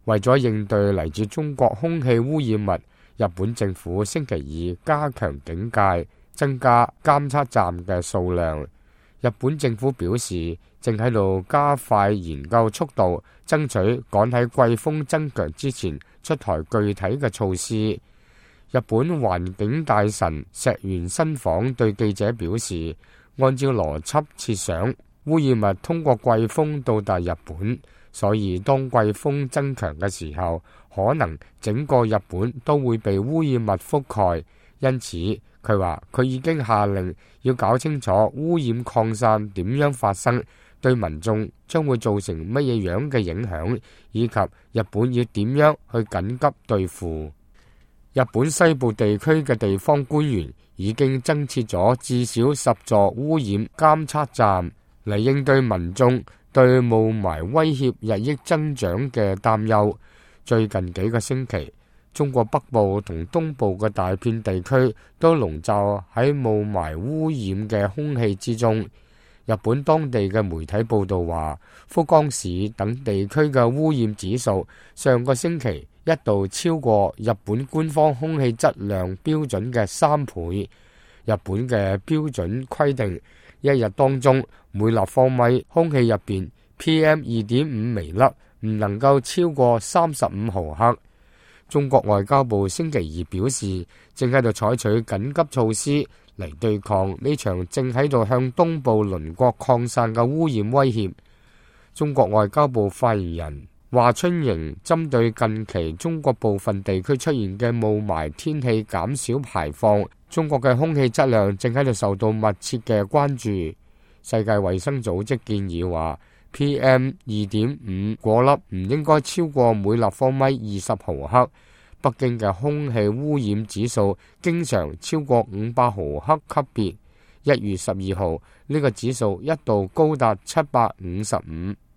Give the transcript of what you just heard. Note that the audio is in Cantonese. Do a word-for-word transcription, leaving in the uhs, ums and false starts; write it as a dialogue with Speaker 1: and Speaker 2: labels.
Speaker 1: 為咗應對嚟自中國空氣污染物，日本政府星期二加強警戒，增加監測站嘅數量。日本政府表示，正喺度加快研究速度，爭取趕喺季風增強之前出台具體嘅措施。日本環境大臣石原伸晃對記者表示，按照邏輯設想，污染物通過季風到達日本，所以當季風增強嘅時候，可能整個日本都會被污染物覆蓋。因此，佢話佢已經下令要搞清楚污染擴散點樣發生，對民眾將會造成乜嘢樣嘅影響，以及日本要點樣去緊急對付。日本西部地區嘅地方官員已經增設咗至少十座污染監測站，嚟應對民眾對霧霾威脅日益增長嘅擔憂。最近幾個星期，中國北部同東部嘅大片地區都籠罩喺霧霾污染嘅空氣之中。日本當地嘅媒體報道話，福岡市等地區嘅污染指數上個星期一度超過日本官方空氣質量標準嘅三倍。日本嘅標準規定，一日當中每立方米空氣入邊 P M 二點五 微粒唔能夠超過三十五毫克。中國外交部星期二表示，正喺度採取緊急措施嚟對抗呢場正喺度向東部鄰國擴散嘅污染威脅。中國外交部發言人華春瑩針對近期中國部分地區出現嘅霧霾天氣減少排放，中國嘅空氣質量正喺度受到密切嘅關注。世界衛生組織建議話，P M 二點五 顆粒唔應該超過每立方米二十毫克。北京嘅空氣污染指數經常超過五百毫克級別。一月十二號呢個指數一度高達七百五十五。